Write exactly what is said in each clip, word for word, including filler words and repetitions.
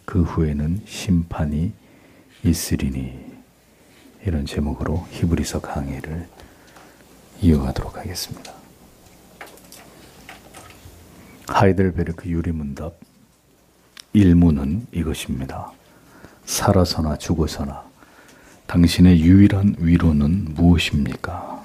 그 후에는 심판이 있으리니. 이런 제목으로 히브리서 강의를 이어가도록 하겠습니다. 하이델베르크 유리문답 일 문은 이것입니다. 살아서나 죽어서나 당신의 유일한 위로는 무엇입니까?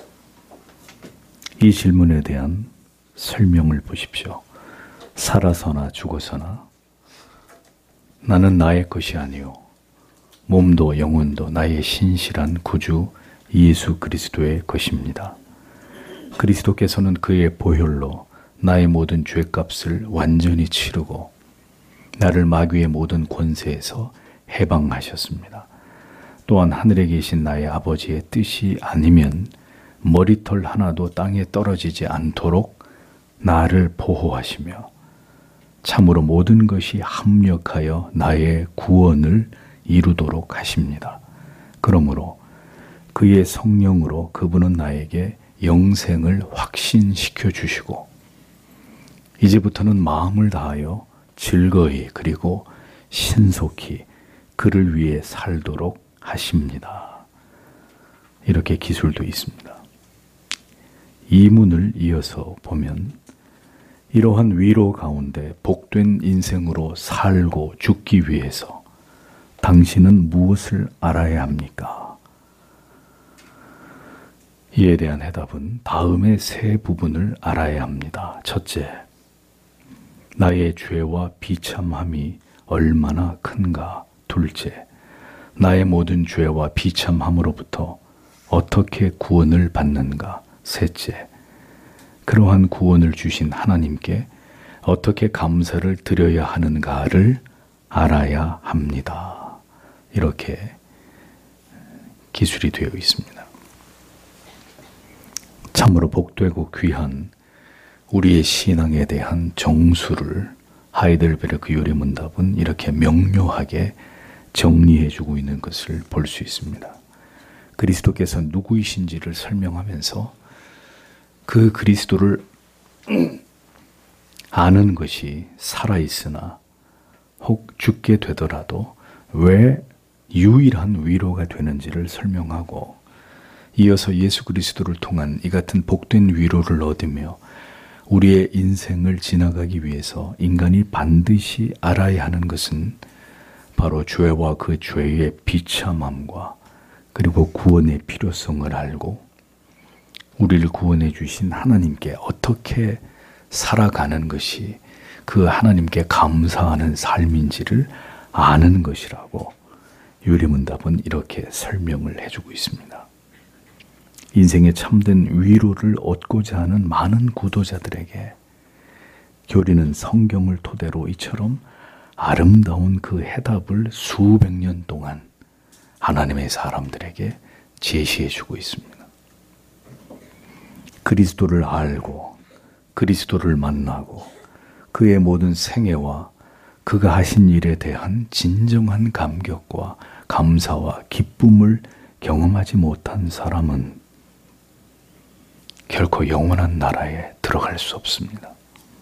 이 질문에 대한 설명을 보십시오. 살아서나 죽어서나 나는 나의 것이 아니요 몸도 영혼도 나의 신실한 구주 예수 그리스도의 것입니다. 그리스도께서는 그의 보혈로 나의 모든 죄값을 완전히 치르고 나를 마귀의 모든 권세에서 해방하셨습니다. 또한 하늘에 계신 나의 아버지의 뜻이 아니면 머리털 하나도 땅에 떨어지지 않도록 나를 보호하시며 참으로 모든 것이 합력하여 나의 구원을 이루도록 하십니다. 그러므로 그의 성령으로 그분은 나에게 영생을 확신시켜 주시고 이제부터는 마음을 다하여 즐거이 그리고 신속히 그를 위해 살도록 하십니다. 이렇게 기술도 있습니다. 이 문을 이어서 보면 이러한 위로 가운데 복된 인생으로 살고 죽기 위해서 당신은 무엇을 알아야 합니까? 이에 대한 해답은 다음의 세 부분을 알아야 합니다. 첫째, 나의 죄와 비참함이 얼마나 큰가. 둘째, 나의 모든 죄와 비참함으로부터 어떻게 구원을 받는가. 셋째, 그러한 구원을 주신 하나님께 어떻게 감사를 드려야 하는가를 알아야 합니다. 이렇게 기술이 되어 있습니다. 참으로 복되고 귀한 우리의 신앙에 대한 정수를 하이델베르크 유리문답은 이렇게 명료하게 정리해주고 있는 것을 볼 수 있습니다. 그리스도께서 누구이신지를 설명하면서 그 그리스도를 아는 것이 살아있으나 혹 죽게 되더라도 왜 유일한 위로가 되는지를 설명하고 이어서 예수 그리스도를 통한 이 같은 복된 위로를 얻으며 우리의 인생을 지나가기 위해서 인간이 반드시 알아야 하는 것은 바로 죄와 그 죄의 비참함과 그리고 구원의 필요성을 알고 우리를 구원해 주신 하나님께 어떻게 살아가는 것이 그 하나님께 감사하는 삶인지를 아는 것이라고 유리문답은 이렇게 설명을 해주고 있습니다. 인생의 참된 위로를 얻고자 하는 많은 구도자들에게 교리는 성경을 토대로 이처럼 아름다운 그 해답을 수백 년 동안 하나님의 사람들에게 제시해주고 있습니다. 그리스도를 알고 그리스도를 만나고 그의 모든 생애와 그가 하신 일에 대한 진정한 감격과 감사와 기쁨을 경험하지 못한 사람은 결코 영원한 나라에 들어갈 수 없습니다.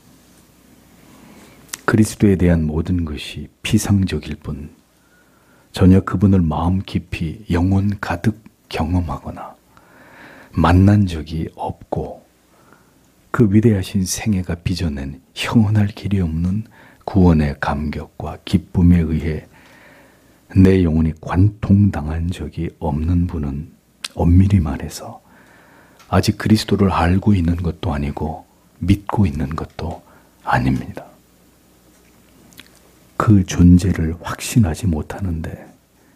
그리스도에 대한 모든 것이 피상적일 뿐 전혀 그분을 마음 깊이 영혼 가득 경험하거나 만난 적이 없고 그 위대하신 생애가 빚어낸 형언할 길이 없는 구원의 감격과 기쁨에 의해 내 영혼이 관통당한 적이 없는 분은 엄밀히 말해서 아직 그리스도를 알고 있는 것도 아니고 믿고 있는 것도 아닙니다. 그 존재를 확신하지 못하는데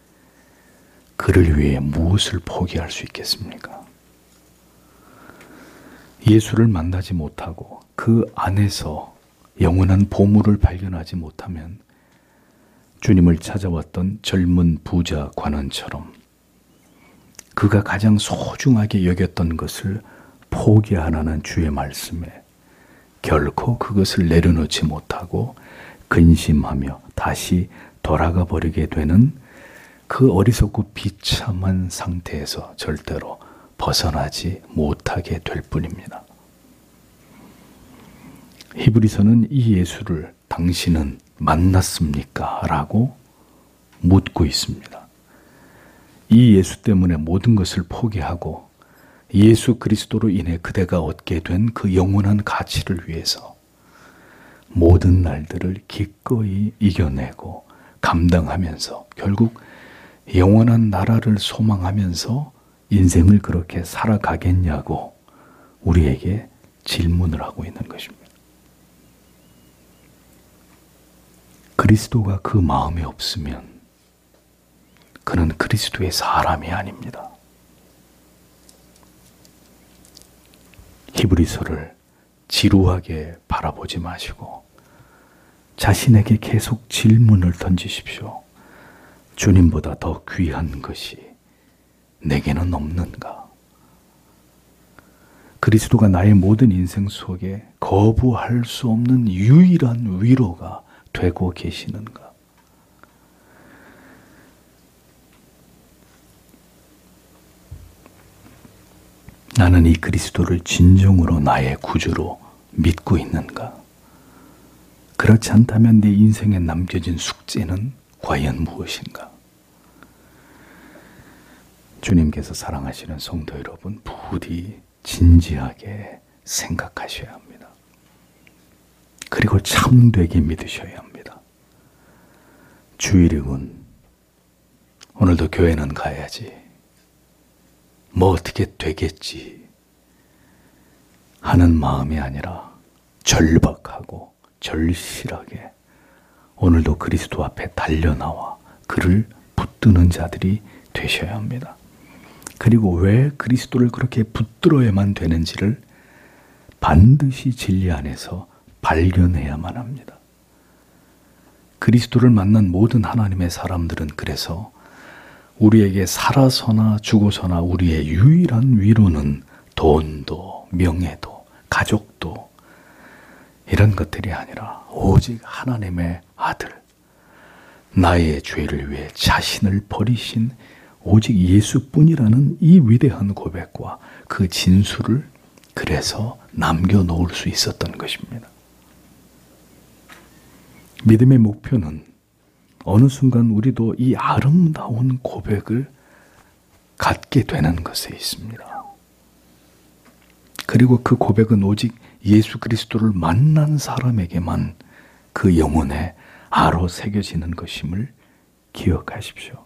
그를 위해 무엇을 포기할 수 있겠습니까? 예수를 만나지 못하고 그 안에서 영원한 보물을 발견하지 못하면 주님을 찾아왔던 젊은 부자 관원처럼 그가 가장 소중하게 여겼던 것을 포기하라는 주의 말씀에 결코 그것을 내려놓지 못하고 근심하며 다시 돌아가 버리게 되는 그 어리석고 비참한 상태에서 절대로 벗어나지 못하게 될 뿐입니다. 히브리서는 이 예수를 당신은 만났습니까? 라고 묻고 있습니다. 이 예수 때문에 모든 것을 포기하고 예수 그리스도로 인해 그대가 얻게 된 그 영원한 가치를 위해서 모든 날들을 기꺼이 이겨내고 감당하면서 결국 영원한 나라를 소망하면서 인생을 그렇게 살아가겠냐고 우리에게 질문을 하고 있는 것입니다. 그리스도가 그 마음에 없으면 그는 그리스도의 사람이 아닙니다. 히브리서를 지루하게 바라보지 마시고 자신에게 계속 질문을 던지십시오. 주님보다 더 귀한 것이 내게는 없는가? 그리스도가 나의 모든 인생 속에 거부할 수 없는 유일한 위로가 되고 계시는가? 나는 이 그리스도를 진정으로 나의 구주로 믿고 있는가? 그렇지 않다면 내 인생에 남겨진 숙제는 과연 무엇인가? 주님께서 사랑하시는 성도 여러분, 부디 진지하게 생각하셔야 합니다. 그리고 참되게 믿으셔야 합니다. 주일이군. 오늘도 교회는 가야지. 뭐 어떻게 되겠지 하는 마음이 아니라 절박하고 절실하게 오늘도 그리스도 앞에 달려나와 그를 붙드는 자들이 되셔야 합니다. 그리고 왜 그리스도를 그렇게 붙들어야만 되는지를 반드시 진리 안에서 발견해야만 합니다. 그리스도를 만난 모든 하나님의 사람들은 그래서 우리에게 살아서나 죽어서나 우리의 유일한 위로는 돈도 명예도 가족도 이런 것들이 아니라 오직 하나님의 아들, 나의 죄를 위해 자신을 버리신 오직 예수뿐이라는 이 위대한 고백과 그 진수를 그래서 남겨놓을 수 있었던 것입니다. 믿음의 목표는 어느 순간 우리도 이 아름다운 고백을 갖게 되는 것에 있습니다. 그리고 그 고백은 오직 예수 그리스도를 만난 사람에게만 그 영혼에 아로 새겨지는 것임을 기억하십시오.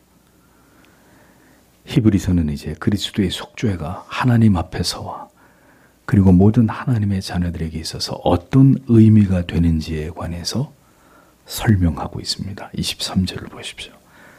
히브리서는 이제 그리스도의 속죄가 하나님 앞에서와 그리고 모든 하나님의 자녀들에게 있어서 어떤 의미가 되는지에 관해서 설명하고 있습니다. 이십삼 절을 보십시오.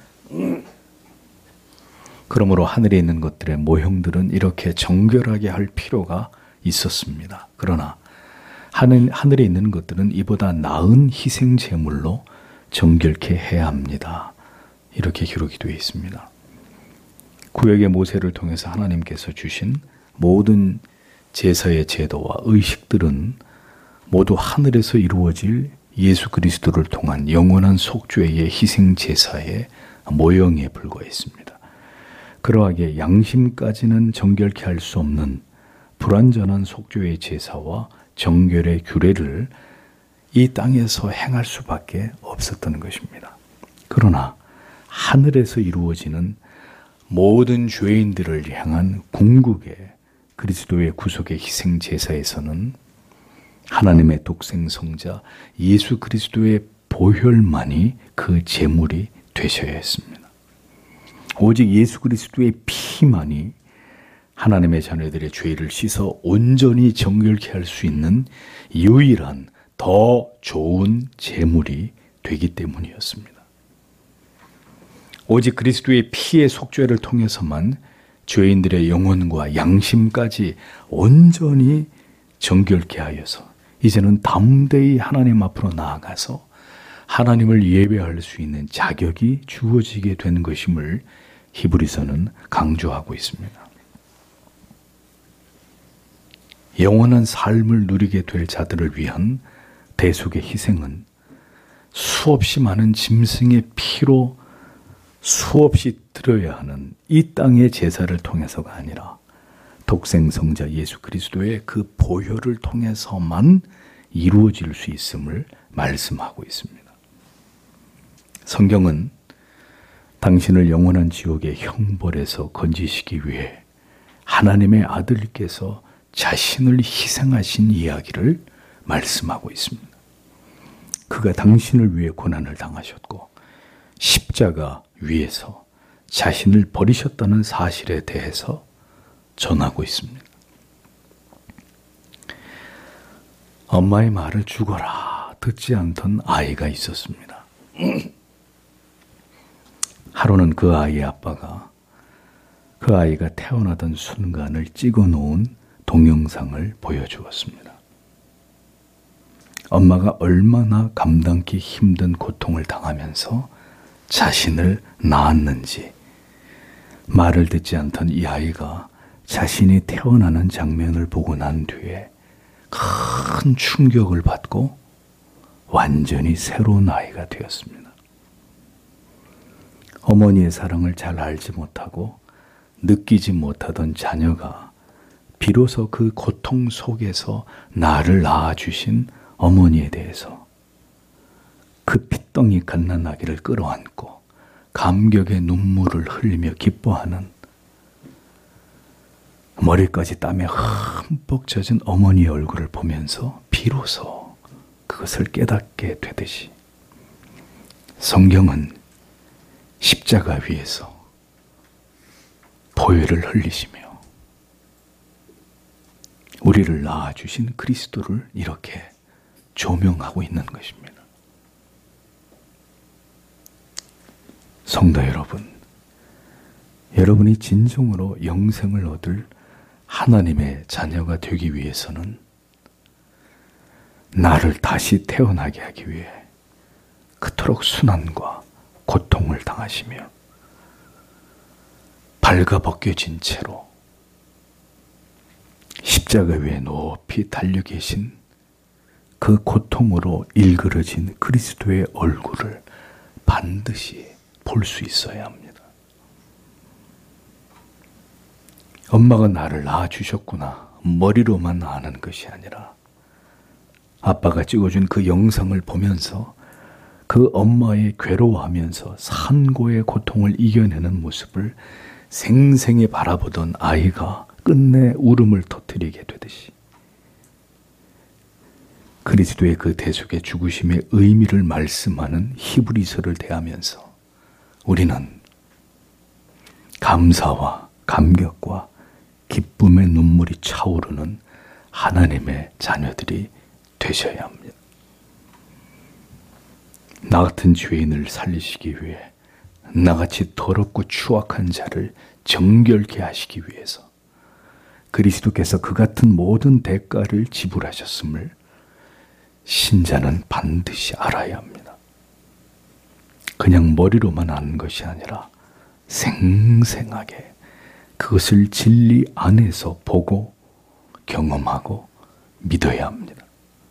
그러므로 하늘에 있는 것들의 모형들은 이렇게 정결하게 할 필요가 있었습니다. 그러나 하늘, 하늘에 있는 것들은 이보다 나은 희생 제물로 정결케 해야 합니다. 이렇게 기록이 되어 있습니다. 구약의 모세를 통해서 하나님께서 주신 모든 제사의 제도와 의식들은 모두 하늘에서 이루어질 예수 그리스도를 통한 영원한 속죄의 희생 제사의 모형에 불과했습니다. 그러하게 양심까지는 정결케 할 수 없는 불완전한 속죄의 제사와 정결의 규례를 이 땅에서 행할 수밖에 없었던 것입니다. 그러나 하늘에서 이루어지는 모든 죄인들을 향한 궁극의 그리스도의 구속의 희생 제사에서는 하나님의 독생 성자 예수 그리스도의 보혈만이 그 제물이 되셔야 했습니다. 오직 예수 그리스도의 피만이 하나님의 자녀들의 죄를 씻어 온전히 정결케 할 수 있는 유일한 더 좋은 제물이 되기 때문이었습니다. 오직 그리스도의 피의 속죄를 통해서만 죄인들의 영혼과 양심까지 온전히 정결케 하여서 이제는 담대히 하나님 앞으로 나아가서 하나님을 예배할 수 있는 자격이 주어지게 된 것임을 히브리서는 강조하고 있습니다. 영원한 삶을 누리게 될 자들을 위한 대속의 희생은 수없이 많은 짐승의 피로 수없이 드려야 하는 이 땅의 제사를 통해서가 아니라 독생성자 예수 그리스도의 그 보혈을 통해서만 이루어질 수 있음을 말씀하고 있습니다. 성경은 당신을 영원한 지옥의 형벌에서 건지시기 위해 하나님의 아들께서 자신을 희생하신 이야기를 말씀하고 있습니다. 그가 당신을 위해 고난을 당하셨고 십자가 위에서 자신을 버리셨다는 사실에 대해서 전하고 있습니다. 엄마의 말을 죽어라 듣지 않던 아이가 있었습니다. 하루는 그 아이의 아빠가 그 아이가 태어나던 순간을 찍어놓은 동영상을 보여주었습니다. 엄마가 얼마나 감당기 힘든 고통을 당하면서 자신을 낳았는지 말을 듣지 않던 이 아이가 자신이 태어나는 장면을 보고 난 뒤에 큰 충격을 받고 완전히 새로운 아이가 되었습니다. 어머니의 사랑을 잘 알지 못하고 느끼지 못하던 자녀가 비로소 그 고통 속에서 나를 낳아주신 어머니에 대해서 그 핏덩이 갓난아기를 끌어안고 감격의 눈물을 흘리며 기뻐하는 머리까지 땀에 흠뻑 젖은 어머니의 얼굴을 보면서 비로소 그것을 깨닫게 되듯이 성경은 십자가 위에서 보혈을 흘리시며 우리를 낳아주신 그리스도를 이렇게 조명하고 있는 것입니다. 성도 여러분, 여러분이 진정으로 영생을 얻을 하나님의 자녀가 되기 위해서는 나를 다시 태어나게 하기 위해 그토록 순환과 고통을 당하시며 발가벗겨진 채로 십자가 위에 높이 달려 계신 그 고통으로 일그러진 그리스도의 얼굴을 반드시 볼 수 있어야 합니다. 엄마가 나를 낳아주셨구나 머리로만 아는 것이 아니라 아빠가 찍어준 그 영상을 보면서 그 엄마의 괴로워하면서 산고의 고통을 이겨내는 모습을 생생히 바라보던 아이가 끝내 울음을 터뜨리게 되듯이 그리스도의 그 대속의 죽으심의 의미를 말씀하는 히브리서를 대하면서 우리는 감사와 감격과 기쁨의 눈물이 차오르는 하나님의 자녀들이 되셔야 합니다. 나 같은 죄인을 살리시기 위해 나같이 더럽고 추악한 자를 정결케 하시기 위해서 그리스도께서 그 같은 모든 대가를 지불하셨음을 신자는 반드시 알아야 합니다. 그냥 머리로만 아는 것이 아니라 생생하게 그것을 진리 안에서 보고 경험하고 믿어야 합니다.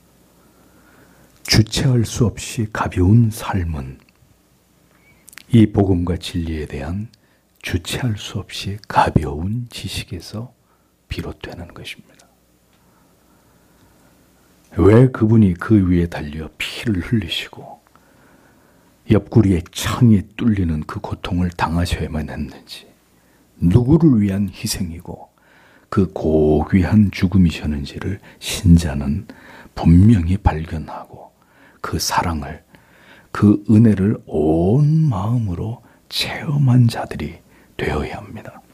주체할 수 없이 가벼운 삶은 이 복음과 진리에 대한 주체할 수 없이 가벼운 지식에서 비롯되는 것입니다. 왜 그분이 그 위에 달려 피를 흘리시고 옆구리에 창이 뚫리는 그 고통을 당하셔야만 했는지, 누구를 위한 희생이고 그 고귀한 죽음이셨는지를 신자는 분명히 발견하고 그 사랑을, 그 은혜를 온 마음으로 체험한 자들이 되어야 합니다.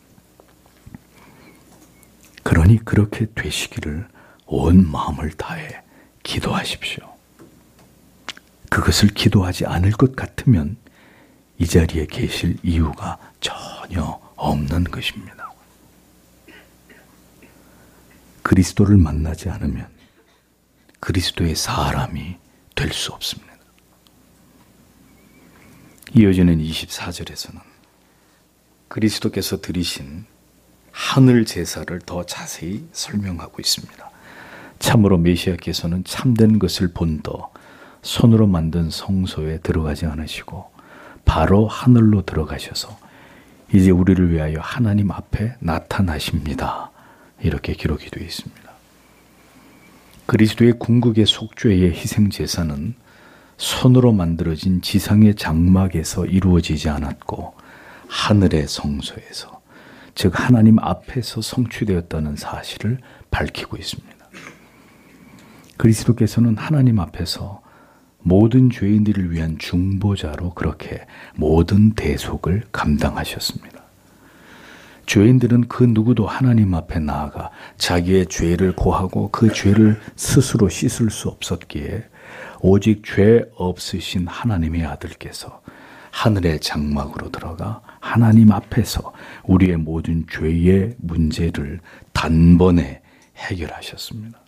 그러니 그렇게 되시기를 온 마음을 다해 기도하십시오. 그것을 기도하지 않을 것 같으면 이 자리에 계실 이유가 전혀 없는 것입니다. 그리스도를 만나지 않으면 그리스도의 사람이 될 수 없습니다. 이어지는 이십사 절에서는 그리스도께서 드리신 하늘 제사를 더 자세히 설명하고 있습니다. 참으로 메시아께서는 참된 것을 본떠 손으로 만든 성소에 들어가지 않으시고 바로 하늘로 들어가셔서 이제 우리를 위하여 하나님 앞에 나타나십니다. 이렇게 기록이 되어 있습니다. 그리스도의 궁극의 속죄의 희생 제사는 손으로 만들어진 지상의 장막에서 이루어지지 않았고 하늘의 성소에서, 즉 하나님 앞에서 성취되었다는 사실을 밝히고 있습니다. 그리스도께서는 하나님 앞에서 모든 죄인들을 위한 중보자로 그렇게 모든 대속을 감당하셨습니다. 죄인들은 그 누구도 하나님 앞에 나아가 자기의 죄를 고하고 그 죄를 스스로 씻을 수 없었기에 오직 죄 없으신 하나님의 아들께서 하늘의 장막으로 들어가 하나님 앞에서 우리의 모든 죄의 문제를 단번에 해결하셨습니다.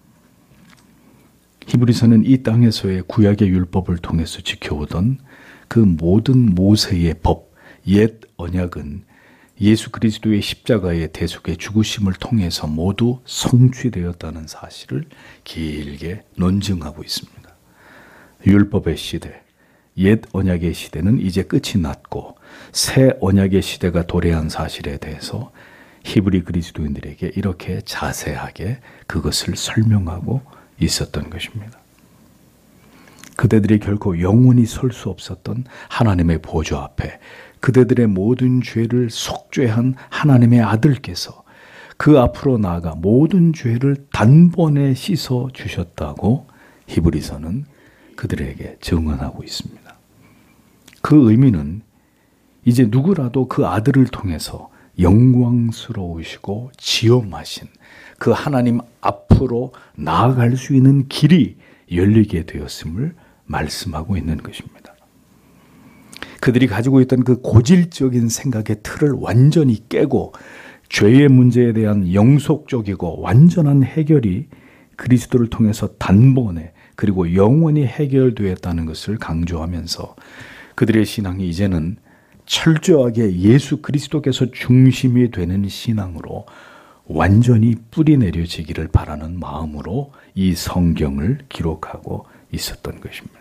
히브리서는 이 땅에서의 구약의 율법을 통해서 지켜오던 그 모든 모세의 법, 옛 언약은 예수 그리스도의 십자가의 대속의 죽으심을 통해서 모두 성취되었다는 사실을 길게 논증하고 있습니다. 율법의 시대, 옛 언약의 시대는 이제 끝이 났고 새 언약의 시대가 도래한 사실에 대해서 히브리 그리스도인들에게 이렇게 자세하게 그것을 설명하고 있었던 것입니다. 그대들이 결코 영원히 설 수 없었던 하나님의 보좌 앞에 그대들의 모든 죄를 속죄한 하나님의 아들께서 그 앞으로 나아가 모든 죄를 단번에 씻어 주셨다고 히브리서는 그들에게 증언하고 있습니다. 그 의미는 이제 누구라도 그 아들을 통해서 영광스러우시고 지엄하신 그 하나님 앞으로 나아갈 수 있는 길이 열리게 되었음을 말씀하고 있는 것입니다. 그들이 가지고 있던 그 고질적인 생각의 틀을 완전히 깨고 죄의 문제에 대한 영속적이고 완전한 해결이 그리스도를 통해서 단번에 그리고 영원히 해결되었다는 것을 강조하면서 그들의 신앙이 이제는 철저하게 예수 그리스도께서 중심이 되는 신앙으로 완전히 뿌리 내려지기를 바라는 마음으로 이 성경을 기록하고 있었던 것입니다.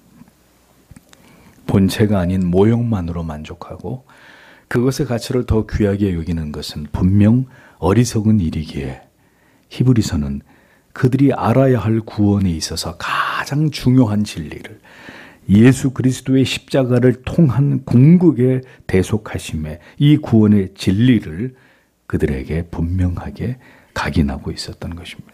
본체가 아닌 모형만으로 만족하고 그것의 가치를 더 귀하게 여기는 것은 분명 어리석은 일이기에 히브리서는 그들이 알아야 할 구원에 있어서 가장 중요한 진리를, 예수 그리스도의 십자가를 통한 궁극의 대속하심의 이 구원의 진리를 그들에게 분명하게 각인하고 있었던 것입니다.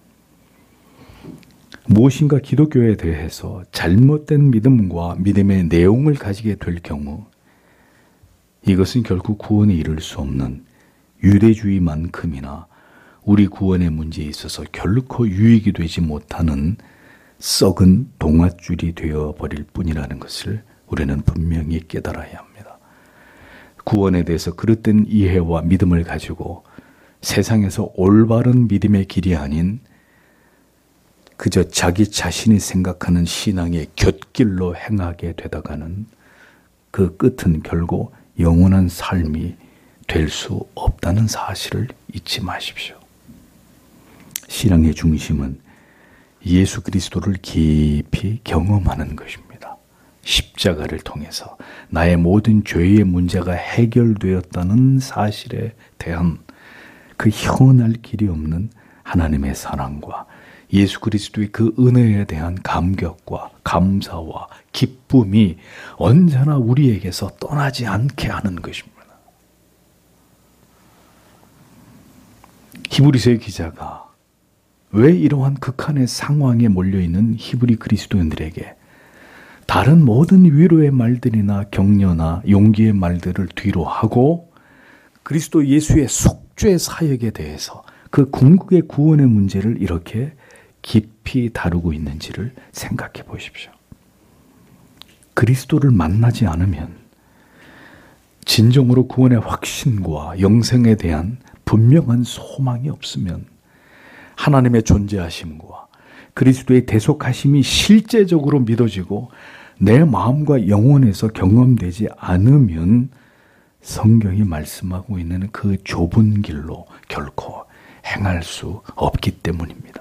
무엇인가 기독교에 대해서 잘못된 믿음과 믿음의 내용을 가지게 될 경우 이것은 결국 구원에 이를 수 없는 유대주의만큼이나 우리 구원의 문제에 있어서 결코 유익이 되지 못하는 썩은 동아줄이 되어버릴 뿐이라는 것을 우리는 분명히 깨달아야 합니다. 구원에 대해서 그릇된 이해와 믿음을 가지고 세상에서 올바른 믿음의 길이 아닌 그저 자기 자신이 생각하는 신앙의 곁길로 행하게 되다가는 그 끝은 결국 영원한 삶이 될 수 없다는 사실을 잊지 마십시오. 신앙의 중심은 예수 그리스도를 깊이 경험하는 것입니다. 십자가를 통해서 나의 모든 죄의 문제가 해결되었다는 사실에 대한 그 형언할 길이 없는 하나님의 사랑과 예수 그리스도의 그 은혜에 대한 감격과 감사와 기쁨이 언제나 우리에게서 떠나지 않게 하는 것입니다. 히브리서의 기자가 왜 이러한 극한의 상황에 몰려있는 히브리 그리스도인들에게 다른 모든 위로의 말들이나 격려나 용기의 말들을 뒤로 하고 그리스도 예수의 속죄 사역에 대해서 그 궁극의 구원의 문제를 이렇게 깊이 다루고 있는지를 생각해 보십시오. 그리스도를 만나지 않으면 진정으로 구원의 확신과 영생에 대한 분명한 소망이 없으면 하나님의 존재하심과 그리스도의 대속하심이 실제적으로 믿어지고 내 마음과 영혼에서 경험되지 않으면 성경이 말씀하고 있는 그 좁은 길로 결코 행할 수 없기 때문입니다.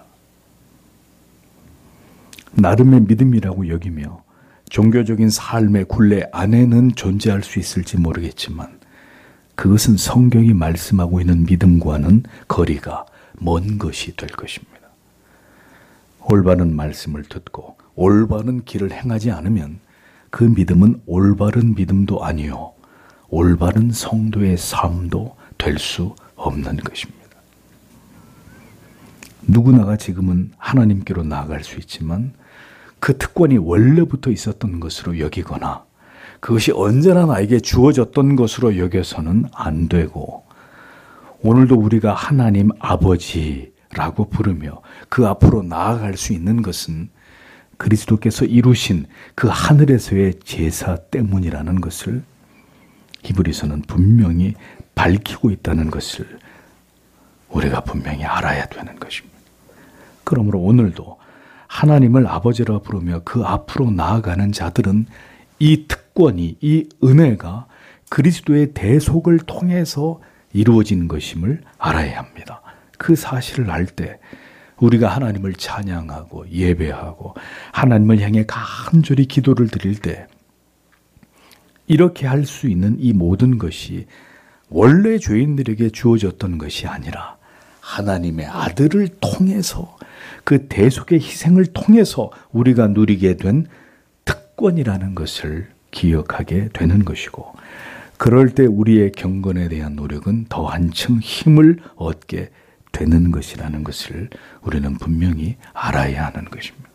나름의 믿음이라고 여기며 종교적인 삶의 굴레 안에는 존재할 수 있을지 모르겠지만 그것은 성경이 말씀하고 있는 믿음과는 거리가 먼 것이 될 것입니다. 올바른 말씀을 듣고 올바른 길을 행하지 않으면 그 믿음은 올바른 믿음도 아니요 올바른 성도의 삶도 될 수 없는 것입니다. 누구나가 지금은 하나님께로 나아갈 수 있지만 그 특권이 원래부터 있었던 것으로 여기거나 그것이 언제나 나에게 주어졌던 것으로 여겨서는 안 되고, 오늘도 우리가 하나님 아버지라고 부르며 그 앞으로 나아갈 수 있는 것은 그리스도께서 이루신 그 하늘에서의 제사 때문이라는 것을 히브리서는 분명히 밝히고 있다는 것을 우리가 분명히 알아야 되는 것입니다. 그러므로 오늘도 하나님을 아버지라 부르며 그 앞으로 나아가는 자들은 이 특권이, 이 은혜가 그리스도의 대속을 통해서 이루어진 것임을 알아야 합니다. 그 사실을 알 때 우리가 하나님을 찬양하고 예배하고 하나님을 향해 간절히 기도를 드릴 때 이렇게 할 수 있는 이 모든 것이 원래 죄인들에게 주어졌던 것이 아니라 하나님의 아들을 통해서, 그 대속의 희생을 통해서 우리가 누리게 된 특권이라는 것을 기억하게 되는 것이고, 그럴 때 우리의 경건에 대한 노력은 더 한층 힘을 얻게 되는 것이라는 것을 우리는 분명히 알아야 하는 것입니다.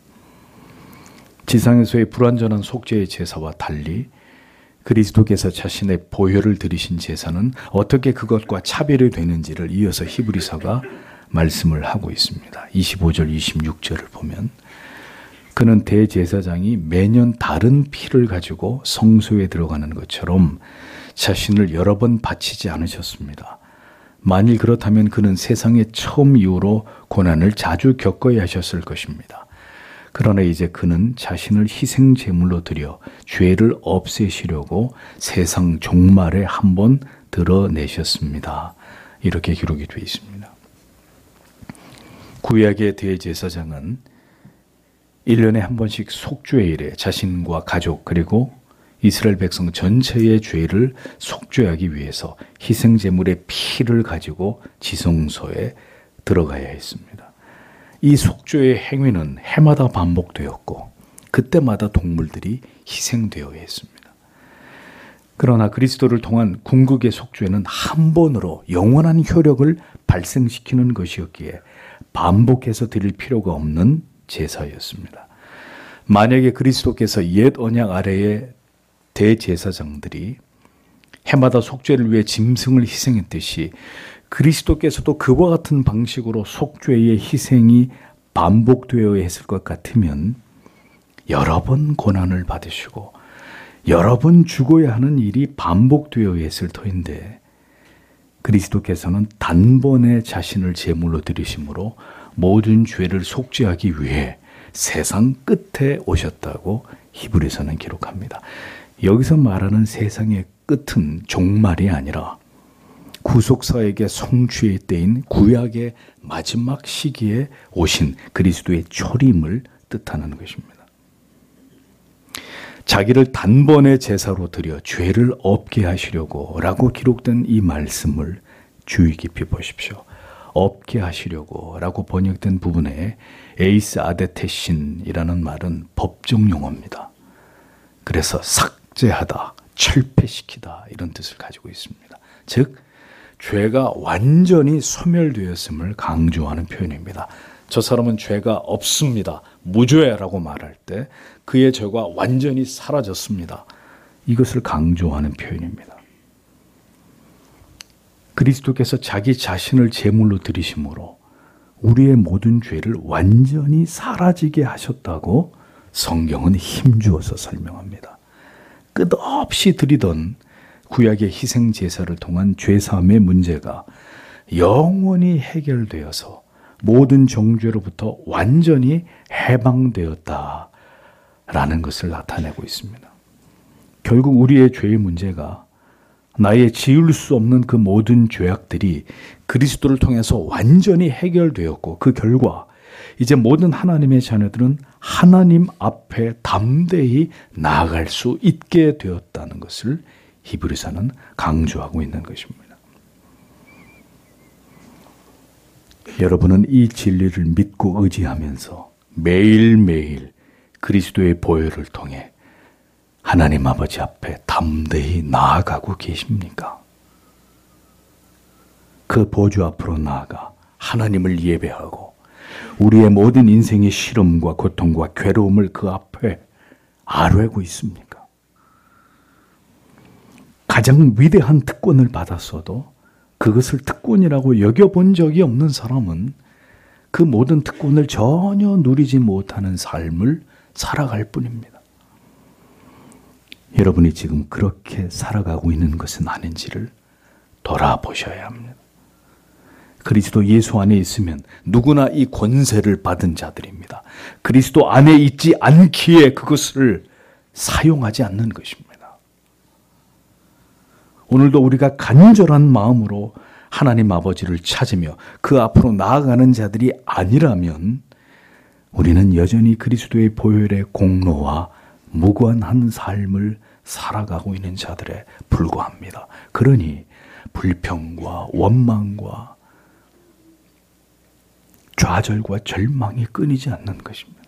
지상에서의 불완전한 속죄의 제사와 달리 그리스도께서 자신의 보혈을 드리신 제사는 어떻게 그것과 차별이 되는지를 이어서 히브리서가 말씀을 하고 있습니다. 이십오 절 이십육 절을 보면 그는 대제사장이 매년 다른 피를 가지고 성소에 들어가는 것처럼 자신을 여러 번 바치지 않으셨습니다. 만일 그렇다면 그는 세상의 처음 이후로 고난을 자주 겪어야 하셨을 것입니다. 그러나 이제 그는 자신을 희생 제물로 드려 죄를 없애시려고 세상 종말에 한번 드러내셨습니다. 이렇게 기록이 되어 있습니다. 구약의 대제사장은 일 년에 한 번씩 속죄일에 자신과 가족 그리고 이스라엘 백성 전체의 죄를 속죄하기 위해서 희생 제물의 피를 가지고 지성소에 들어가야 했습니다. 이 속죄의 행위는 해마다 반복되었고 그때마다 동물들이 희생되어야 했습니다. 그러나 그리스도를 통한 궁극의 속죄는 한 번으로 영원한 효력을 발생시키는 것이었기에 반복해서 드릴 필요가 없는 제사였습니다. 만약에 그리스도께서 옛 언약 아래의 대제사장들이 해마다 속죄를 위해 짐승을 희생했듯이 그리스도께서도 그와 같은 방식으로 속죄의 희생이 반복되어야 했을 것 같으면 여러 번 고난을 받으시고 여러 번 죽어야 하는 일이 반복되어야 했을 터인데, 그리스도께서는 단번에 자신을 제물로 드리심으로 모든 죄를 속죄하기 위해 세상 끝에 오셨다고 히브리서는 기록합니다. 여기서 말하는 세상의 끝은 종말이 아니라 구속사에게 성취의 때인 구약의 마지막 시기에 오신 그리스도의 초림을 뜻하는 것입니다. 자기를 단번에 제사로 드려 죄를 없게 하시려고 라고 기록된 이 말씀을 주의 깊이 보십시오. 없게 하시려고 라고 번역된 부분에 에이스 아데테신이라는 말은 법정 용어입니다. 그래서 삭제하다, 철폐시키다 이런 뜻을 가지고 있습니다. 즉 죄가 완전히 소멸되었음을 강조하는 표현입니다. 저 사람은 죄가 없습니다, 무죄라고 말할 때 그의 죄가 완전히 사라졌습니다. 이것을 강조하는 표현입니다. 그리스도께서 자기 자신을 제물로 드리심으로 우리의 모든 죄를 완전히 사라지게 하셨다고 성경은 힘주어서 설명합니다. 끝없이 드리던 구약의 희생 제사를 통한 죄사함의 문제가 영원히 해결되어서 모든 정죄로부터 완전히 해방되었다라는 것을 나타내고 있습니다. 결국 우리의 죄의 문제가 나의 지을 수 없는 그 모든 죄악들이 그리스도를 통해서 완전히 해결되었고, 그 결과 이제 모든 하나님의 자녀들은 하나님 앞에 담대히 나아갈 수 있게 되었다는 것을 히브리서는 강조하고 있는 것입니다. 여러분은 이 진리를 믿고 의지하면서 매일매일 그리스도의 보혈을 통해 하나님 아버지 앞에 담대히 나아가고 계십니까? 그 보좌 앞으로 나아가 하나님을 예배하고 우리의 모든 인생의 시름과 고통과 괴로움을 그 앞에 아뢰고 있습니까? 가장 위대한 특권을 받았어도 그것을 특권이라고 여겨본 적이 없는 사람은 그 모든 특권을 전혀 누리지 못하는 삶을 살아갈 뿐입니다. 여러분이 지금 그렇게 살아가고 있는 것은 아닌지를 돌아보셔야 합니다. 그리스도 예수 안에 있으면 누구나 이 권세를 받은 자들입니다. 그리스도 안에 있지 않기에 그것을 사용하지 않는 것입니다. 오늘도 우리가 간절한 마음으로 하나님 아버지를 찾으며 그 앞으로 나아가는 자들이 아니라면 우리는 여전히 그리스도의 보혈의 공로와 무관한 삶을 살아가고 있는 자들에 불과합니다. 그러니 불평과 원망과 좌절과 절망이 끊이지 않는 것입니다.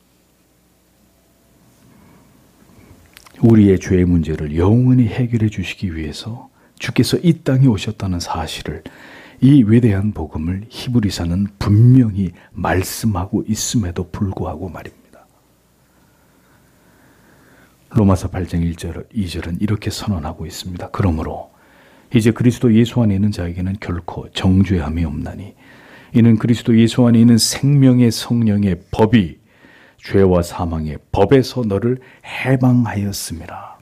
우리의 죄의 문제를 영원히 해결해 주시기 위해서 주께서 이 땅에 오셨다는 사실을 이 위대한 복음을 히브리서는 분명히 말씀하고 있음에도 불구하고 말입니다. 로마서 팔 장 일 절, 이 절은 이렇게 선언하고 있습니다. 그러므로 이제 그리스도 예수 안에 있는 자에게는 결코 정죄함이 없나니 이는 그리스도 예수 안에 있는 생명의 성령의 법이 죄와 사망의 법에서 너를 해방하였음이라.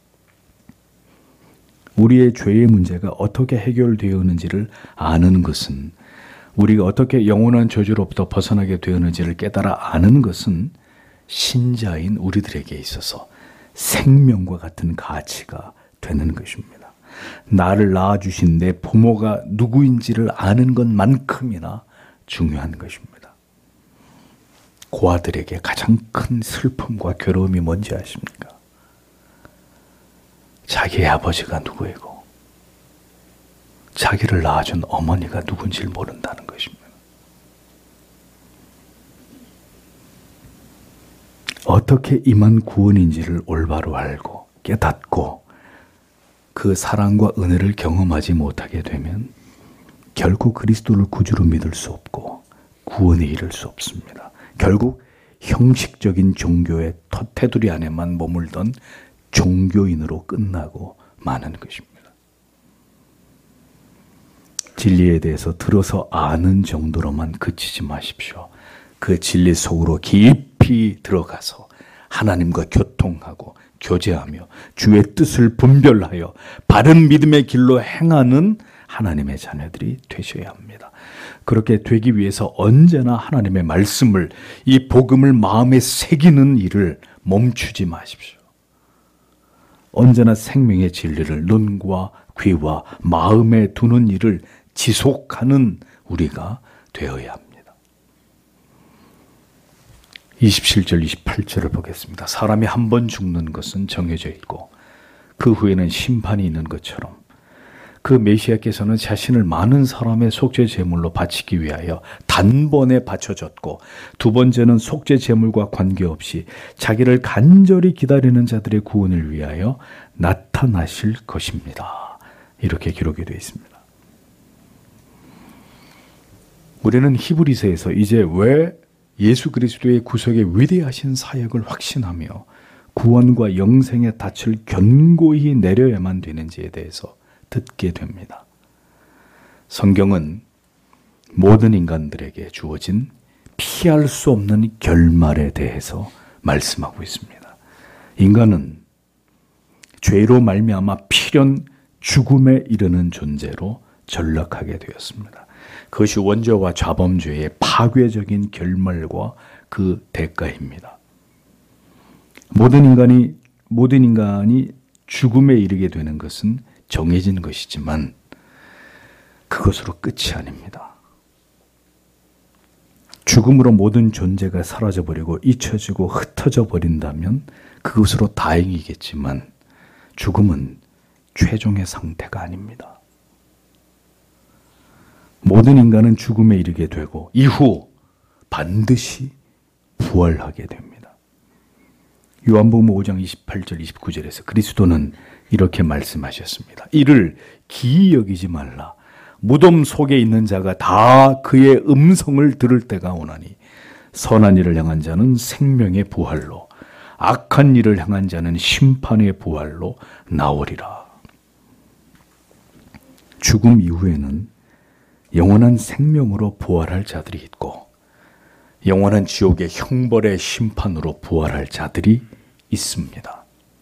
우리의 죄의 문제가 어떻게 해결되었는지를 아는 것은, 우리가 어떻게 영원한 저주로부터 벗어나게 되었는지를 깨달아 아는 것은 신자인 우리들에게 있어서 생명과 같은 가치가 되는 것입니다. 나를 낳아주신 내 부모가 누구인지를 아는 것만큼이나 중요한 것입니다. 고아들에게 가장 큰 슬픔과 괴로움이 뭔지 아십니까? 자기의 아버지가 누구이고 자기를 낳아준 어머니가 누군지를 모른다는 것입니다. 어떻게 임한 구원인지를 올바로 알고 깨닫고 그 사랑과 은혜를 경험하지 못하게 되면 결국 그리스도를 구주로 믿을 수 없고 구원에 이를 수 없습니다. 결국 형식적인 종교의 테두리 안에만 머물던 종교인으로 끝나고 마는 것입니다. 진리에 대해서 들어서 아는 정도로만 그치지 마십시오. 그 진리 속으로 깊이 들어가서 하나님과 교통하고 교제하며 주의 뜻을 분별하여 바른 믿음의 길로 행하는 하나님의 자녀들이 되셔야 합니다. 그렇게 되기 위해서 언제나 하나님의 말씀을, 이 복음을 마음에 새기는 일을 멈추지 마십시오. 언제나 생명의 진리를 눈과 귀와 마음에 두는 일을 지속하는 우리가 되어야 합니다. 이십칠 절 이십팔 절을 보겠습니다. 사람이 한 번 죽는 것은 정해져 있고 그 후에는 심판이 있는 것처럼 그 메시아께서는 자신을 많은 사람의 속죄 제물로 바치기 위하여 단번에 바쳐졌고 두 번째는 속죄 제물과 관계없이 자기를 간절히 기다리는 자들의 구원을 위하여 나타나실 것입니다. 이렇게 기록이 되어 있습니다. 우리는 히브리서에서 이제 왜 예수 그리스도의 구속의 위대하신 사역을 확신하며 구원과 영생의 닻을 견고히 내려야만 되는지에 대해서 듣게 됩니다. 성경은 모든 인간들에게 주어진 피할 수 없는 결말에 대해서 말씀하고 있습니다. 인간은 죄로 말미암아 필연 죽음에 이르는 존재로 전락하게 되었습니다. 그것이 원죄와 자범죄의 파괴적인 결말과 그 대가입니다. 모든 인간이 모든 인간이 죽음에 이르게 되는 것은 정해진 것이지만 그것으로 끝이 아닙니다. 죽음으로 모든 존재가 사라져버리고 잊혀지고 흩어져 버린다면 그것으로 다행이겠지만 죽음은 최종의 상태가 아닙니다. 모든 인간은 죽음에 이르게 되고 이후 반드시 부활하게 됩니다. 요한복음 오 장 이십팔 절 이십구 절에서 그리스도는 이렇게 말씀하셨습니다. 이를 기이 여기지 말라. 무덤 속에 있는 자가 다 그의 음성을 들을 때가 오나니 선한 일을 향한 자는 생명의 부활로, 악한 일을 향한 자는 심판의 부활로 나오리라. 죽음 이후에는 영원한 생명으로 부활할 자들이 있고 영원한 지옥의 형벌의 심판으로 부활할 자들이 있습니다.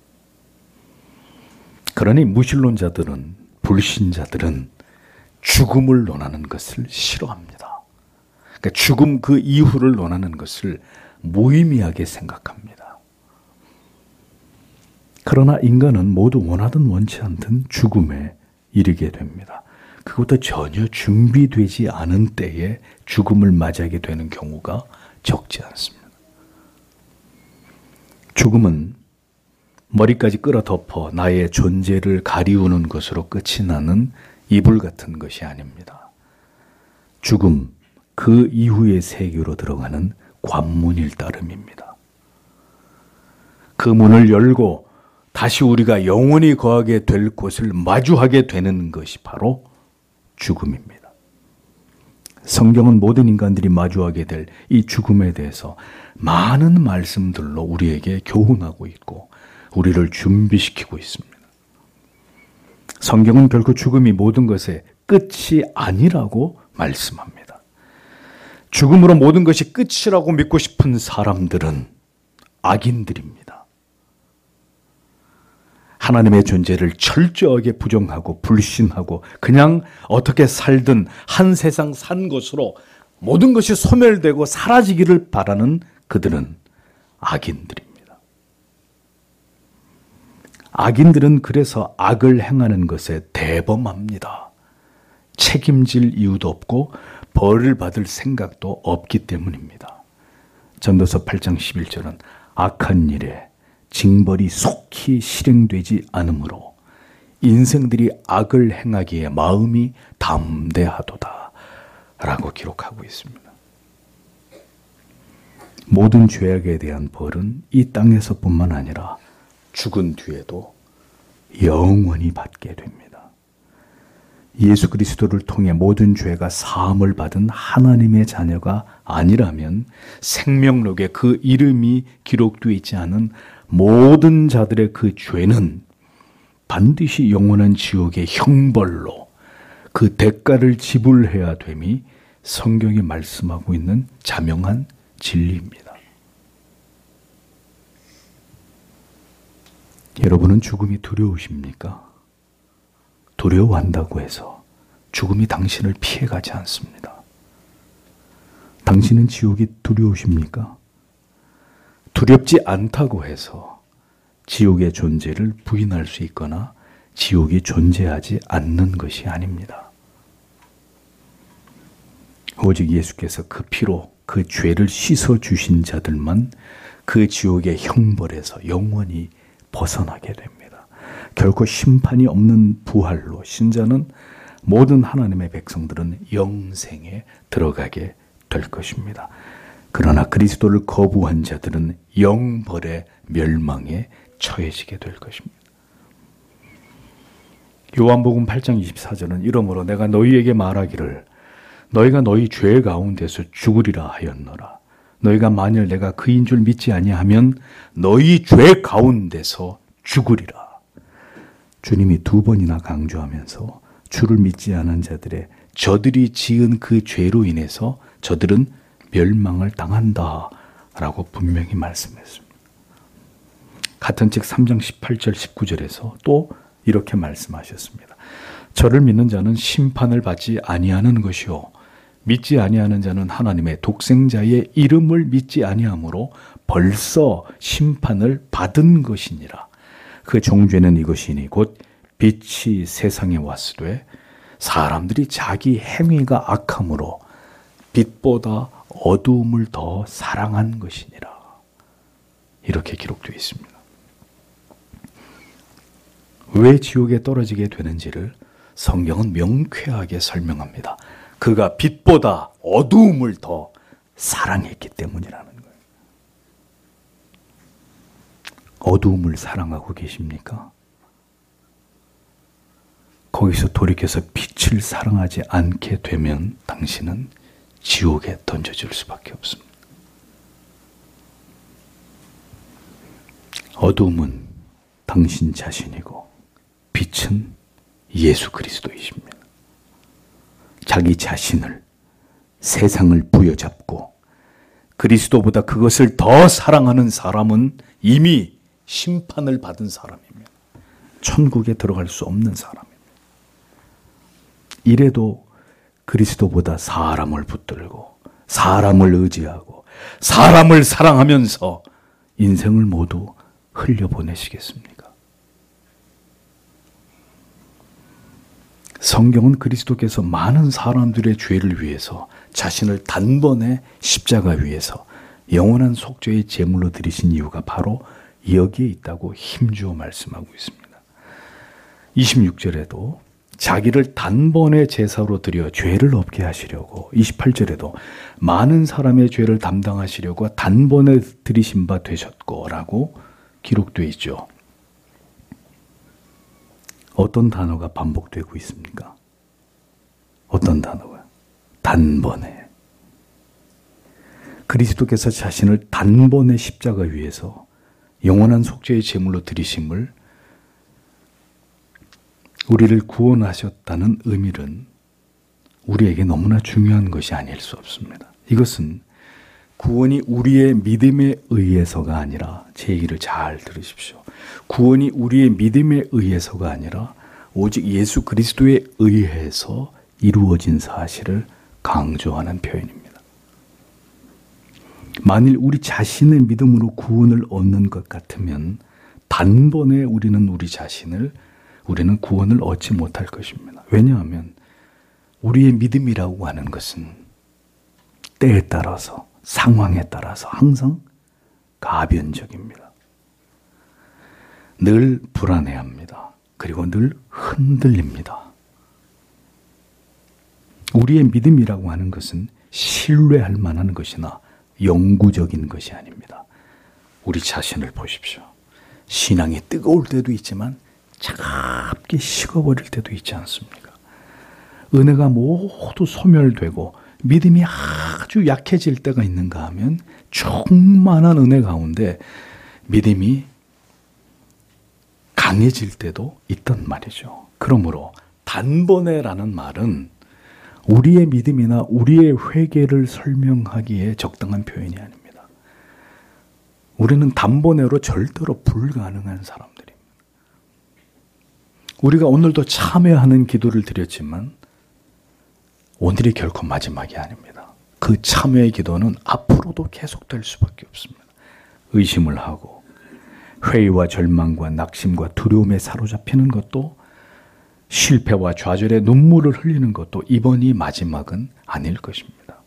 그러니 무신론자들은, 불신자들은 죽음을 논하는 것을 싫어합니다. 그러니까 죽음 그 이후를 논하는 것을 무의미하게 생각합니다. 그러나 인간은 모두 원하든 원치 않든 죽음에 이르게 됩니다. 그것도 전혀 준비되지 않은 때에 죽음을 맞이하게 되는 경우가 적지 않습니다. 죽음은 머리까지 끌어덮어 나의 존재를 가리우는 것으로 끝이 나는 이불 같은 것이 아닙니다. 죽음, 그 이후의 세계로 들어가는 관문일 따름입니다. 그 문을 열고 다시 우리가 영원히 거하게 될 곳을 마주하게 되는 것이 바로 죽음입니다. 성경은 모든 인간들이 마주하게 될 이 죽음에 대해서 많은 말씀들로 우리에게 교훈하고 있고 우리를 준비시키고 있습니다. 성경은 결코 죽음이 모든 것의 끝이 아니라고 말씀합니다. 죽음으로 모든 것이 끝이라고 믿고 싶은 사람들은 악인들입니다. 하나님의 존재를 철저하게 부정하고 불신하고 그냥 어떻게 살든 한 세상 산 것으로 모든 것이 소멸되고 사라지기를 바라는 그들은 악인들입니다. 악인들은 그래서 악을 행하는 것에 대범합니다. 책임질 이유도 없고 벌을 받을 생각도 없기 때문입니다. 전도서 팔 장 십일 절은 악한 일에 징벌이 속히 실행되지 않으므로 인생들이 악을 행하기에 마음이 담대하도다 라고 기록하고 있습니다. 모든 죄악에 대한 벌은 이 땅에서뿐만 아니라 죽은 뒤에도 영원히 받게 됩니다. 예수 그리스도를 통해 모든 죄가 사함을 받은 하나님의 자녀가 아니라면 생명록에 그 이름이 기록되어 있지 않은 모든 자들의 그 죄는 반드시 영원한 지옥의 형벌로 그 대가를 지불해야 됨이 성경이 말씀하고 있는 자명한 진리입니다. 여러분은 죽음이 두려우십니까? 두려워한다고 해서 죽음이 당신을 피해가지 않습니다. 당신은 지옥이 두려우십니까? 두렵지 않다고 해서 지옥의 존재를 부인할 수 있거나 지옥이 존재하지 않는 것이 아닙니다. 오직 예수께서 그 피로 그 죄를 씻어주신 자들만 그 지옥의 형벌에서 영원히 벗어나게 됩니다. 결코 심판이 없는 부활로 신자는 모든 하나님의 백성들은 영생에 들어가게 될 것입니다. 그러나 그리스도를 거부한 자들은 영벌의 멸망에 처해지게 될 것입니다. 요한복음 팔 장 이십사 절은 이러므로 내가 너희에게 말하기를 너희가 너희 죄 가운데서 죽으리라 하였노라. 너희가 만일 내가 그인 줄 믿지 아니하면 너희 죄 가운데서 죽으리라. 주님이 두 번이나 강조하면서 주를 믿지 않은 자들의 저들이 지은 그 죄로 인해서 저들은 멸망을 당한다라고 분명히 말씀했습니다. 같은 책 삼 장 십팔 절 십구 절에서 또 이렇게 말씀하셨습니다. 저를 믿는 자는 심판을 받지 아니하는 것이요 믿지 아니하는 자는 하나님의 독생자의 이름을 믿지 아니하므로 벌써 심판을 받은 것이니라. 그 종죄는 이것이니 곧 빛이 세상에 왔으되 사람들이 자기 행위가 악함으로 빛보다 어두움을 더 사랑한 것이니라. 이렇게 기록되어 있습니다. 왜 지옥에 떨어지게 되는지를 성경은 명쾌하게 설명합니다. 그가 빛보다 어두움을 더 사랑했기 때문이라는 거예요. 어두움을 사랑하고 계십니까? 거기서 돌이켜서 빛을 사랑하지 않게 되면 당신은 지옥에 던져질 수밖에 없습니다. 어두움은 당신 자신이고 빛은 예수 그리스도이십니다. 자기 자신을, 세상을 부여잡고 그리스도보다 그것을 더 사랑하는 사람은 이미 심판을 받은 사람입니다. 천국에 들어갈 수 없는 사람입니다. 이래도 그리스도보다 사람을 붙들고 사람을 의지하고 사람을 사랑하면서 인생을 모두 흘려보내시겠습니까? 성경은 그리스도께서 많은 사람들의 죄를 위해서 자신을 단번에 십자가 위에서 영원한 속죄의 제물로 드리신 이유가 바로 여기에 있다고 힘주어 말씀하고 있습니다. 이십육 절에도 자기를 단번에 제사로 드려 죄를 없게 하시려고, 이십팔 절에도 많은 사람의 죄를 담당하시려고 단번에 드리신 바 되셨고 라고 기록되어 있죠. 어떤 단어가 반복되고 있습니까? 어떤 단어가? 단번에. 그리스도께서 자신을 단번에 십자가 위에서 영원한 속죄의 제물로 드리심을, 우리를 구원하셨다는 의미는 우리에게 너무나 중요한 것이 아닐 수 없습니다. 이것은 구원이 우리의 믿음에 의해서가 아니라, 제 얘기를 잘 들으십시오. 구원이 우리의 믿음에 의해서가 아니라 오직 예수 그리스도에 의해서 이루어진 사실을 강조하는 표현입니다. 만일 우리 자신의 믿음으로 구원을 얻는 것 같으면 단번에 우리는 우리 자신을, 우리는 구원을 얻지 못할 것입니다. 왜냐하면 우리의 믿음이라고 하는 것은 때에 따라서, 상황에 따라서 항상 가변적입니다. 늘 불안해합니다. 그리고 늘 흔들립니다. 우리의 믿음이라고 하는 것은 신뢰할 만한 것이나 영구적인 것이 아닙니다. 우리 자신을 보십시오. 신앙이 뜨거울 때도 있지만 차갑게 식어버릴 때도 있지 않습니까? 은혜가 모두 소멸되고 믿음이 아주 약해질 때가 있는가 하면 충만한 은혜 가운데 믿음이 강해질 때도 있단 말이죠. 그러므로 단번에라는 말은 우리의 믿음이나 우리의 회개를 설명하기에 적당한 표현이 아닙니다. 우리는 단번에로 절대로 불가능한 사람들입니다. 우리가 오늘도 참회하는 기도를 드렸지만 오늘이 결코 마지막이 아닙니다. 그 참회의 기도는 앞으로도 계속될 수밖에 없습니다. 의심을 하고 회의와 절망과 낙심과 두려움에 사로잡히는 것도, 실패와 좌절에 눈물을 흘리는 것도 이번이 마지막은 아닐 것입니다.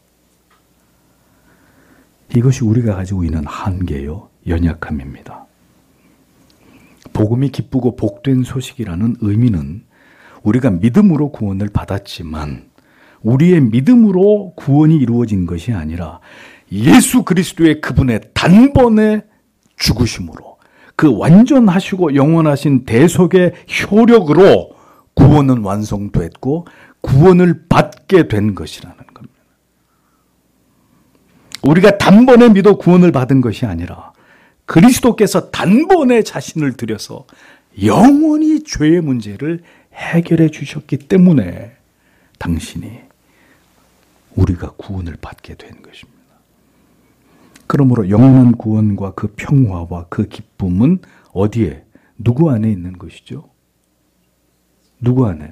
이것이 우리가 가지고 있는 한계요, 연약함입니다. 복음이 기쁘고 복된 소식이라는 의미는 우리가 믿음으로 구원을 받았지만 우리의 믿음으로 구원이 이루어진 것이 아니라 예수 그리스도의 그분의 단번에 죽으심으로, 그 완전하시고 영원하신 대속의 효력으로 구원은 완성됐고 구원을 받게 된 것이라는 겁니다. 우리가 단번에 믿어 구원을 받은 것이 아니라 그리스도께서 단번에 자신을 들여서 영원히 죄의 문제를 해결해 주셨기 때문에 당신이, 우리가 구원을 받게 된 것입니다. 그러므로 영원한 구원과 그 평화와 그 기쁨은 어디에, 누구 안에 있는 것이죠? 누구 안에?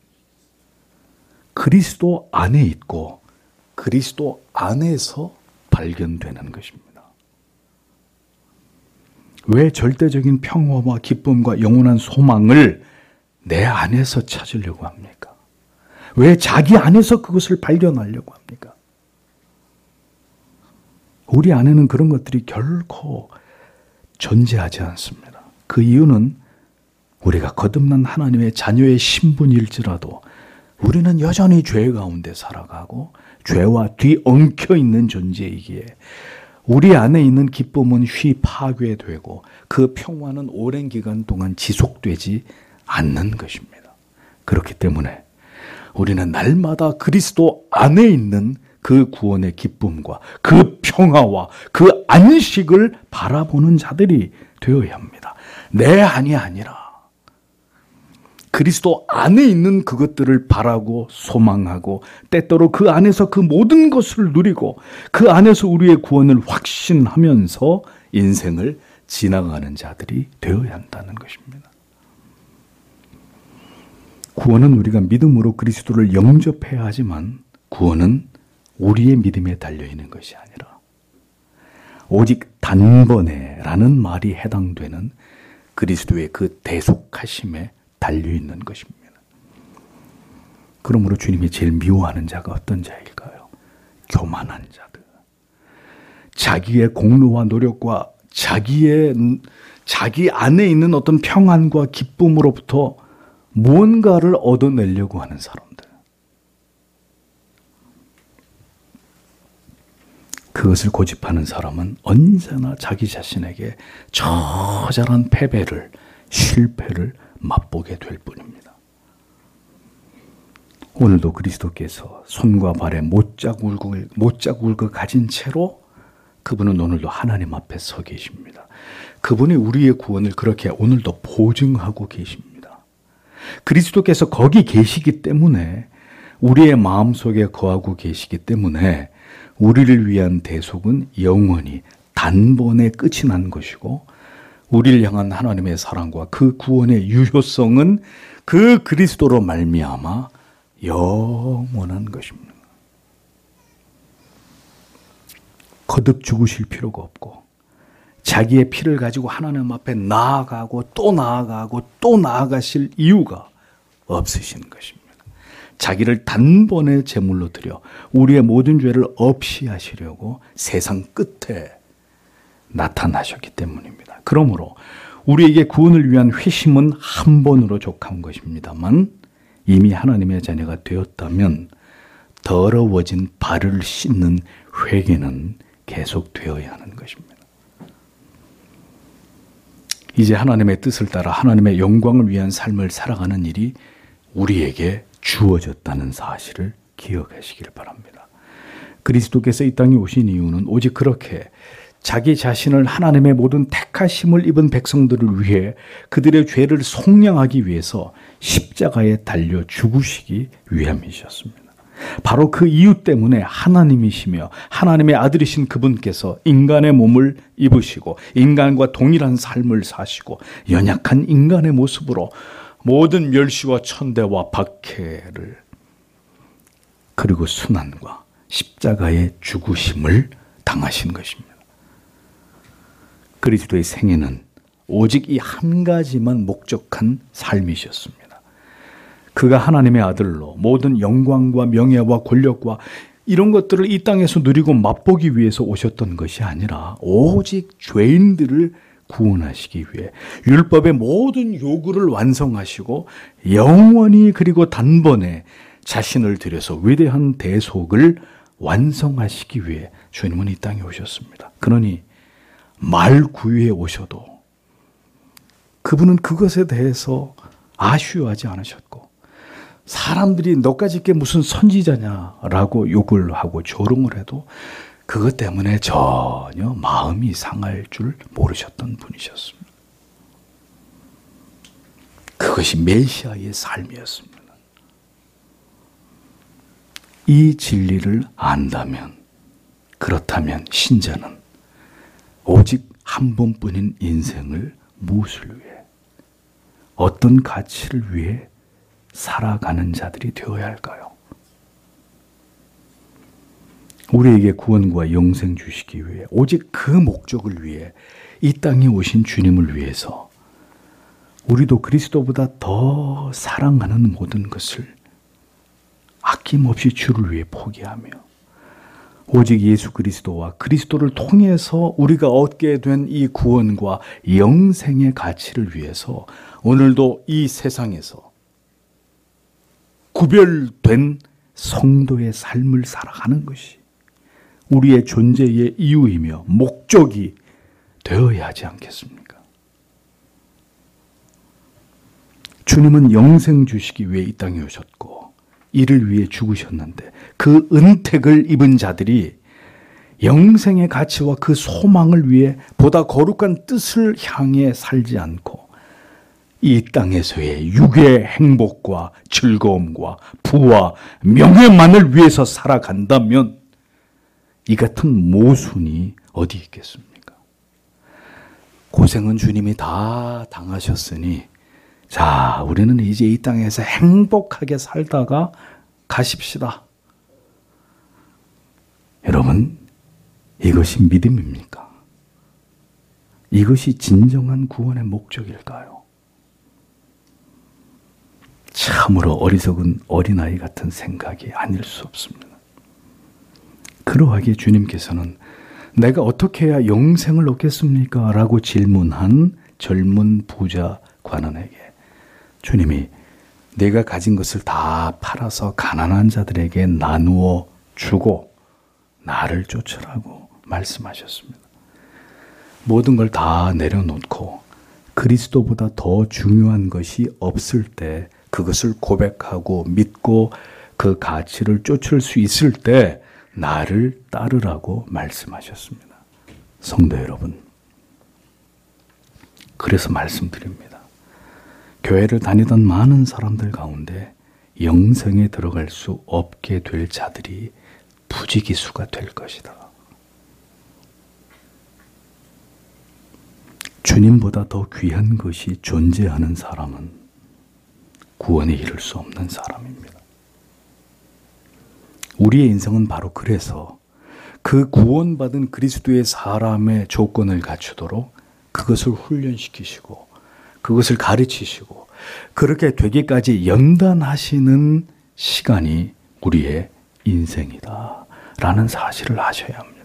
그리스도 안에 있고 그리스도 안에서 발견되는 것입니다. 왜 절대적인 평화와 기쁨과 영원한 소망을 내 안에서 찾으려고 합니까? 왜 자기 안에서 그것을 발견하려고 합니까? 우리 안에는 그런 것들이 결코 존재하지 않습니다. 그 이유는 우리가 거듭난 하나님의 자녀의 신분일지라도 우리는 여전히 죄 가운데 살아가고 죄와 뒤엉켜 있는 존재이기에 우리 안에 있는 기쁨은 쉬 파괴되고 그 평화는 오랜 기간 동안 지속되지 않는 것입니다. 그렇기 때문에 우리는 날마다 그리스도 안에 있는 그 구원의 기쁨과 그 평화와 그 안식을 바라보는 자들이 되어야 합니다. 내 안이 아니라 그리스도 안에 있는 그것들을 바라고 소망하고 때때로 그 안에서 그 모든 것을 누리고 그 안에서 우리의 구원을 확신하면서 인생을 지나가는 자들이 되어야 한다는 것입니다. 구원은 우리가 믿음으로 그리스도를 영접해야 하지만 구원은 우리의 믿음에 달려있는 것이 아니라 오직 단번에라는 말이 해당되는 그리스도의 그 대속하심에 달려있는 것입니다. 그러므로 주님이 제일 미워하는 자가 어떤 자일까요? 교만한 자들. 자기의 공로와 노력과 자기의, 자기 안에 있는 어떤 평안과 기쁨으로부터 무언가를 얻어내려고 하는 사람들. 그것을 고집하는 사람은 언제나 자기 자신에게 처절한 패배를, 실패를 맛보게 될 뿐입니다. 오늘도 그리스도께서 손과 발에 못자국을, 못자국을 가진 채로 그분은 오늘도 하나님 앞에 서 계십니다. 그분이 우리의 구원을 그렇게 오늘도 보증하고 계십니다. 그리스도께서 거기 계시기 때문에 우리의 마음속에 거하고 계시기 때문에 우리를 위한 대속은 영원히 단번에 끝이 난 것이고 우리를 향한 하나님의 사랑과 그 구원의 유효성은 그 그리스도로 말미암아 영원한 것입니다. 거듭 죽으실 필요가 없고 자기의 피를 가지고 하나님 앞에 나아가고 또 나아가고 또 나아가실 이유가 없으신 것입니다. 자기를 단번에 제물로 드려 우리의 모든 죄를 없이 하시려고 세상 끝에 나타나셨기 때문입니다. 그러므로 우리에게 구원을 위한 회심은 한 번으로 족한 것입니다만 이미 하나님의 자녀가 되었다면 더러워진 발을 씻는 회개는 계속 되어야 하는 것입니다. 이제 하나님의 뜻을 따라 하나님의 영광을 위한 삶을 살아가는 일이 우리에게 주어졌다는 사실을 기억하시길 바랍니다. 그리스도께서 이 땅에 오신 이유는 오직 그렇게 자기 자신을 하나님의 모든 택하심을 입은 백성들을 위해 그들의 죄를 속량하기 위해서 십자가에 달려 죽으시기 위함이셨습니다. 바로 그 이유 때문에 하나님이시며 하나님의 아들이신 그분께서 인간의 몸을 입으시고 인간과 동일한 삶을 사시고 연약한 인간의 모습으로 모든 멸시와 천대와 박해를 그리고 순환과 십자가의 죽으심을 당하신 것입니다. 그리스도의 생애는 오직 이 한 가지만 목적한 삶이셨습니다. 그가 하나님의 아들로 모든 영광과 명예와 권력과 이런 것들을 이 땅에서 누리고 맛보기 위해서 오셨던 것이 아니라 오직 죄인들을 구원하시기 위해 율법의 모든 요구를 완성하시고 영원히 그리고 단번에 자신을 들여서 위대한 대속을 완성하시기 위해 주님은 이 땅에 오셨습니다. 그러니 말구유에 오셔도 그분은 그것에 대해서 아쉬워하지 않으셨고 사람들이 너까지 게 무슨 선지자냐라고 욕을 하고 조롱을 해도 그것 때문에 전혀 마음이 상할 줄 모르셨던 분이셨습니다. 그것이 메시아의 삶이었습니다. 이 진리를 안다면, 그렇다면 신자는 오직 한 번뿐인 인생을 무엇을 위해, 어떤 가치를 위해 살아가는 자들이 되어야 할까요? 우리에게 구원과 영생 주시기 위해 오직 그 목적을 위해 이 땅에 오신 주님을 위해서 우리도 그리스도보다 더 사랑하는 모든 것을 아낌없이 주를 위해 포기하며 오직 예수 그리스도와 그리스도를 통해서 우리가 얻게 된 이 구원과 영생의 가치를 위해서 오늘도 이 세상에서 구별된 성도의 삶을 살아가는 것이 우리의 존재의 이유이며 목적이 되어야 하지 않겠습니까? 주님은 영생 주시기 위해 이 땅에 오셨고 이를 위해 죽으셨는데 그 은택을 입은 자들이 영생의 가치와 그 소망을 위해 보다 거룩한 뜻을 향해 살지 않고 이 땅에서의 육의 행복과 즐거움과 부와 명예만을 위해서 살아간다면 이 같은 모순이 어디 있겠습니까? 고생은 주님이 다 당하셨으니 자, 우리는 이제 이 땅에서 행복하게 살다가 가십시다. 여러분, 이것이 믿음입니까? 이것이 진정한 구원의 목적일까요? 참으로 어리석은 어린아이 같은 생각이 아닐 수 없습니다. 그러하기에 주님께서는 내가 어떻게 해야 영생을 얻겠습니까? 라고 질문한 젊은 부자 관원에게 주님이 내가 가진 것을 다 팔아서 가난한 자들에게 나누어 주고 나를 쫓으라고 말씀하셨습니다. 모든 걸 다 내려놓고 그리스도보다 더 중요한 것이 없을 때 그것을 고백하고 믿고 그 가치를 쫓을 수 있을 때 나를 따르라고 말씀하셨습니다. 성도 여러분, 그래서 말씀드립니다. 교회를 다니던 많은 사람들 가운데 영생에 들어갈 수 없게 될 자들이 부지기수가 될 것이다. 주님보다 더 귀한 것이 존재하는 사람은 구원에 이를 수 없는 사람입니다. 우리의 인생은 바로 그래서 그 구원받은 그리스도의 사람의 조건을 갖추도록 그것을 훈련시키시고 그것을 가르치시고 그렇게 되기까지 연단하시는 시간이 우리의 인생이다 라는 사실을 아셔야 합니다.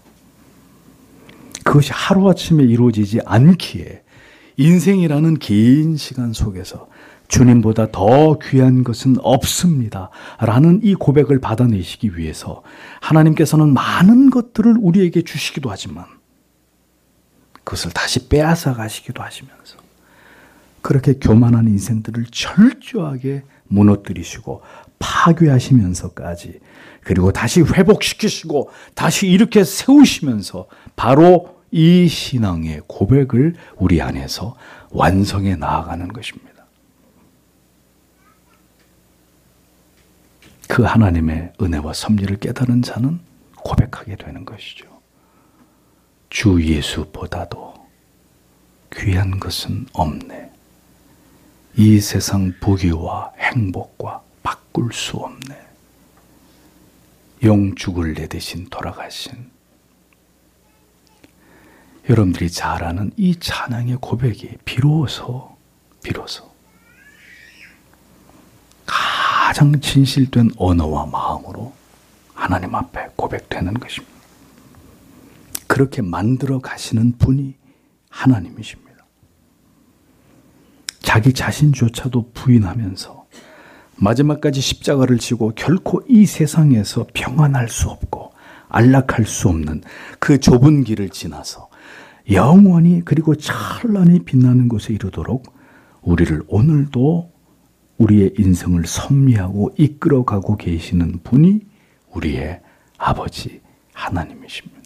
그것이 하루아침에 이루어지지 않기에 인생이라는 긴 시간 속에서 주님보다 더 귀한 것은 없습니다 라는 이 고백을 받아내시기 위해서 하나님께서는 많은 것들을 우리에게 주시기도 하지만 그것을 다시 빼앗아 가시기도 하시면서 그렇게 교만한 인생들을 철저하게 무너뜨리시고 파괴하시면서까지 그리고 다시 회복시키시고 다시 이렇게 세우시면서 바로 이 신앙의 고백을 우리 안에서 완성해 나아가는 것입니다. 그 하나님의 은혜와 섭리를 깨달은 자는 고백하게 되는 것이죠. 주 예수보다도 귀한 것은 없네. 이 세상 부귀와 행복과 바꿀 수 없네. 영죽을 내 대신 돌아가신 여러분들이 잘 아는 이 찬양의 고백이 비로소 비로소 가장 진실된 언어와 마음으로 하나님 앞에 고백되는 것입니다. 그렇게 만들어 가시는 분이 하나님이십니다. 자기 자신조차도 부인하면서 마지막까지 십자가를 지고 결코 이 세상에서 평안할 수 없고 안락할 수 없는 그 좁은 길을 지나서 영원히 그리고 찬란히 빛나는 곳에 이르도록 우리를 오늘도 우리의 인생을 섭리하고 이끌어가고 계시는 분이 우리의 아버지 하나님이십니다.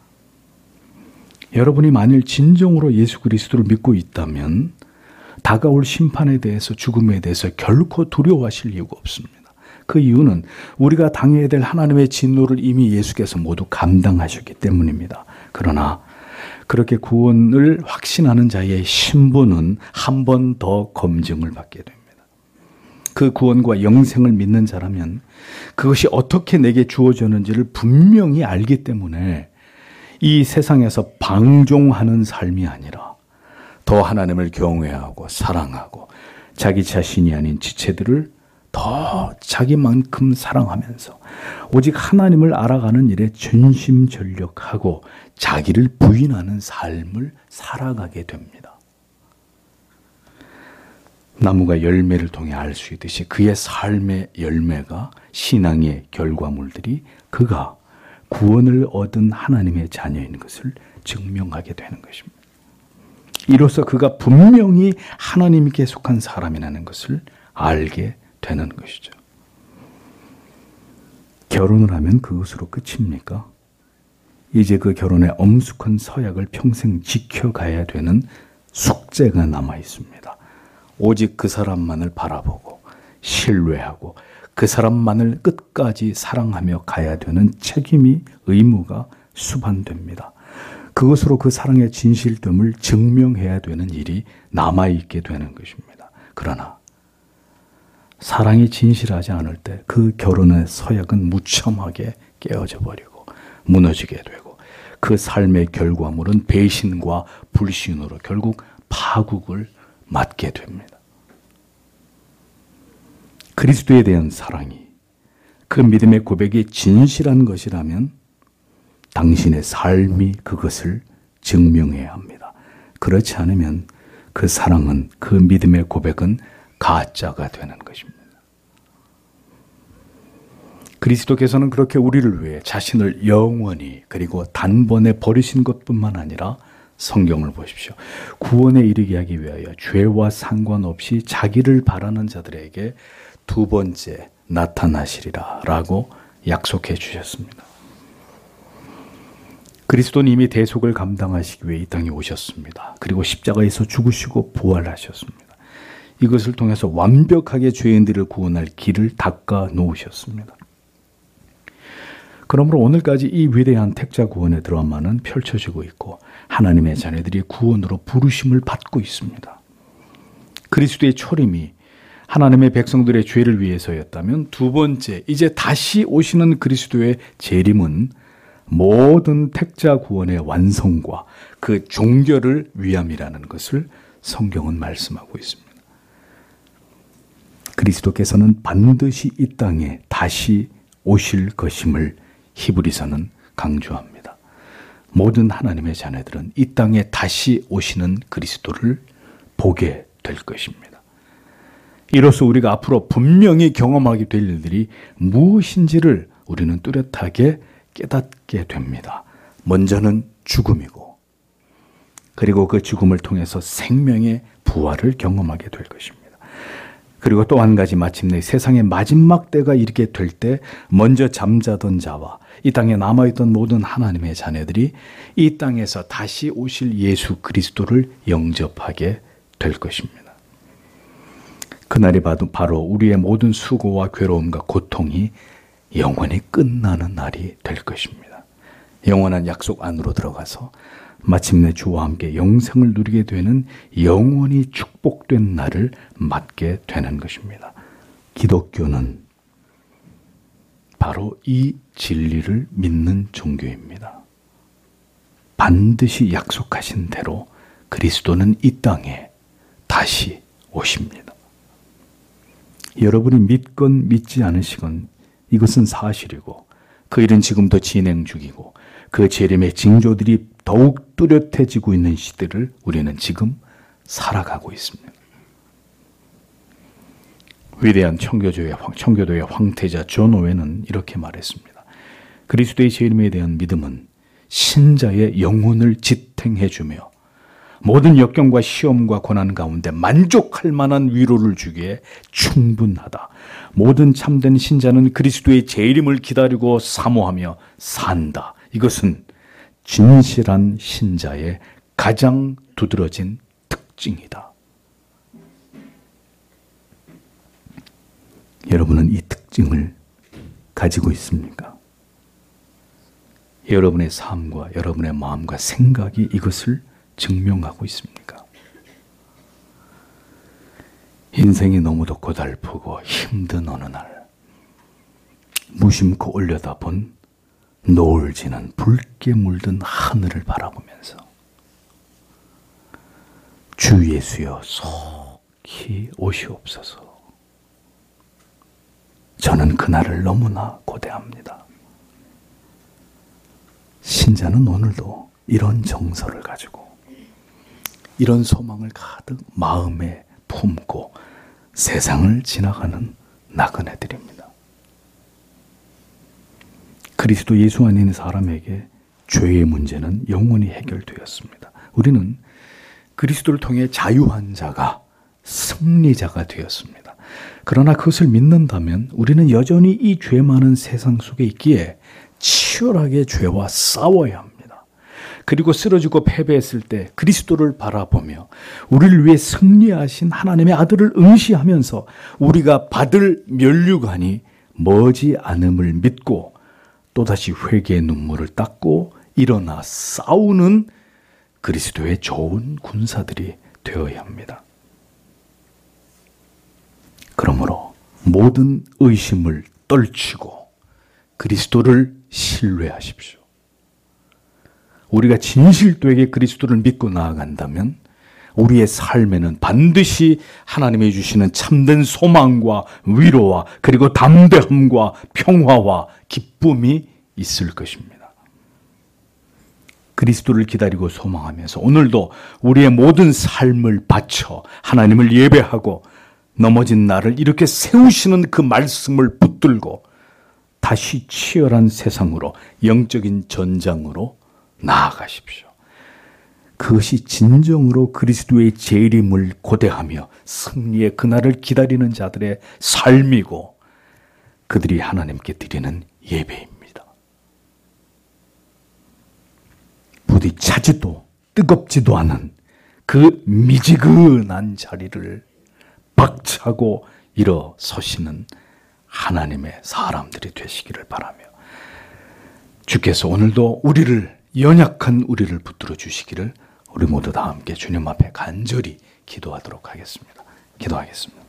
여러분이 만일 진정으로 예수 그리스도를 믿고 있다면 다가올 심판에 대해서 죽음에 대해서 결코 두려워하실 이유가 없습니다. 그 이유는 우리가 당해야 될 하나님의 진노를 이미 예수께서 모두 감당하셨기 때문입니다. 그러나 그렇게 구원을 확신하는 자의 신분은 한 번 더 검증을 받게 됩니다. 그 구원과 영생을 믿는 자라면 그것이 어떻게 내게 주어졌는지를 분명히 알기 때문에 이 세상에서 방종하는 삶이 아니라 더 하나님을 경외하고 사랑하고 자기 자신이 아닌 지체들을 더 자기만큼 사랑하면서 오직 하나님을 알아가는 일에 전심전력하고 자기를 부인하는 삶을 살아가게 됩니다. 나무가 열매를 통해 알 수 있듯이 그의 삶의 열매가 신앙의 결과물들이 그가 구원을 얻은 하나님의 자녀인 것을 증명하게 되는 것입니다. 이로써 그가 분명히 하나님께 속한 사람이라는 것을 알게 되는 것이죠. 결혼을 하면 그것으로 끝입니까? 이제 그 결혼의 엄숙한 서약을 평생 지켜가야 되는 숙제가 남아 있습니다. 오직 그 사람만을 바라보고 신뢰하고 그 사람만을 끝까지 사랑하며 가야 되는 책임이, 의무가 수반됩니다. 그것으로 그 사랑의 진실됨을 증명해야 되는 일이 남아있게 되는 것입니다. 그러나 사랑이 진실하지 않을 때 그 결혼의 서약은 무참하게 깨어져 버리고 무너지게 되고 그 삶의 결과물은 배신과 불신으로 결국 파국을 맞게 됩니다. 그리스도에 대한 사랑이, 그 믿음의 고백이 진실한 것이라면 당신의 삶이 그것을 증명해야 합니다. 그렇지 않으면 그 사랑은, 그 믿음의 고백은 가짜가 되는 것입니다. 그리스도께서는 그렇게 우리를 위해 자신을 영원히 그리고 단번에 버리신 것뿐만 아니라 성경을 보십시오. 구원에 이르게 하기 위하여 죄와 상관없이 자기를 바라는 자들에게 두 번째 나타나시리라 라고 약속해 주셨습니다. 그리스도는 이미 대속을 감당하시기 위해 이 땅에 오셨습니다. 그리고 십자가에서 죽으시고 부활하셨습니다. 이것을 통해서 완벽하게 죄인들을 구원할 길을 닦아 놓으셨습니다. 그러므로 오늘까지 이 위대한 택자 구원의 드라마는 펼쳐지고 있고 하나님의 자녀들이 구원으로 부르심을 받고 있습니다. 그리스도의 초림이 하나님의 백성들의 죄를 위해서였다면 두 번째, 이제 다시 오시는 그리스도의 재림은 모든 택자 구원의 완성과 그 종결을 위함이라는 것을 성경은 말씀하고 있습니다. 그리스도께서는 반드시 이 땅에 다시 오실 것임을 히브리서는 강조합니다. 모든 하나님의 자녀들은 이 땅에 다시 오시는 그리스도를 보게 될 것입니다. 이로써 우리가 앞으로 분명히 경험하게 될 일들이 무엇인지를 우리는 뚜렷하게 깨닫게 됩니다. 먼저는 죽음이고, 그리고 그 죽음을 통해서 생명의 부활을 경험하게 될 것입니다. 그리고 또 한 가지, 마침내 세상의 마지막 때가 이르게 될 때 먼저 잠자던 자와 이 땅에 남아있던 모든 하나님의 자녀들이 이 땅에서 다시 오실 예수 그리스도를 영접하게 될 것입니다. 그날이 바로 우리의 모든 수고와 괴로움과 고통이 영원히 끝나는 날이 될 것입니다. 영원한 약속 안으로 들어가서 마침내 주와 함께 영생을 누리게 되는 영원히 축복된 날을 맞게 되는 것입니다. 기독교는 바로 이 진리를 믿는 종교입니다. 반드시 약속하신 대로 그리스도는 이 땅에 다시 오십니다. 여러분이 믿건 믿지 않으시건 이것은 사실이고 그 일은 지금도 진행 중이고 그 재림의 징조들이 더욱 뚜렷해지고 있는 시대를 우리는 지금 살아가고 있습니다. 위대한 청교도의, 청교도의 황태자 존 오웬은 이렇게 말했습니다. 그리스도의 재림에 대한 믿음은 신자의 영혼을 지탱해주며 모든 역경과 시험과 고난 가운데 만족할 만한 위로를 주기에 충분하다. 모든 참된 신자는 그리스도의 재림을 기다리고 사모하며 산다. 이것은 진실한 신자의 가장 두드러진 특징이다. 여러분은 이 특징을 가지고 있습니까? 여러분의 삶과 여러분의 마음과 생각이 이것을 증명하고 있습니까? 인생이 너무도 고달프고 힘든 어느 날 무심코 올려다본 노을 지는 붉게 물든 하늘을 바라보면서 주 예수여 속히 오시옵소서. 저는 그날을 너무나 고대합니다. 신자는 오늘도 이런 정서를 가지고 이런 소망을 가득 마음에 품고 세상을 지나가는 나그네들입니다. 그리스도 예수 안에 있는 사람에게 죄의 문제는 영원히 해결되었습니다. 우리는 그리스도를 통해 자유한 자가, 승리자가 되었습니다. 그러나 그것을 믿는다면 우리는 여전히 이 죄 많은 세상 속에 있기에 치열하게 죄와 싸워야 합니다. 그리고 쓰러지고 패배했을 때 그리스도를 바라보며 우리를 위해 승리하신 하나님의 아들을 응시하면서 우리가 받을 면류관이 머지 않음을 믿고 또다시 회개의 눈물을 닦고 일어나 싸우는 그리스도의 좋은 군사들이 되어야 합니다. 그러므로 모든 의심을 떨치고 그리스도를 신뢰하십시오. 우리가 진실되게 그리스도를 믿고 나아간다면 우리의 삶에는 반드시 하나님이 주시는 참된 소망과 위로와 그리고 담대함과 평화와 기쁨이 있을 것입니다. 그리스도를 기다리고 소망하면서 오늘도 우리의 모든 삶을 바쳐 하나님을 예배하고 넘어진 나를 이렇게 세우시는 그 말씀을 붙들고 다시 치열한 세상으로 영적인 전장으로 나아가십시오. 그것이 진정으로 그리스도의 재림을 고대하며 승리의 그날을 기다리는 자들의 삶이고 그들이 하나님께 드리는 예배입니다. 부디 차지도 뜨겁지도 않은 그 미지근한 자리를 박차고 일어서시는 하나님의 사람들이 되시기를 바라며 주께서 오늘도 우리를 연약한 우리를 붙들어 주시기를 우리 모두 다 함께 주님 앞에 간절히 기도하도록 하겠습니다. 기도하겠습니다.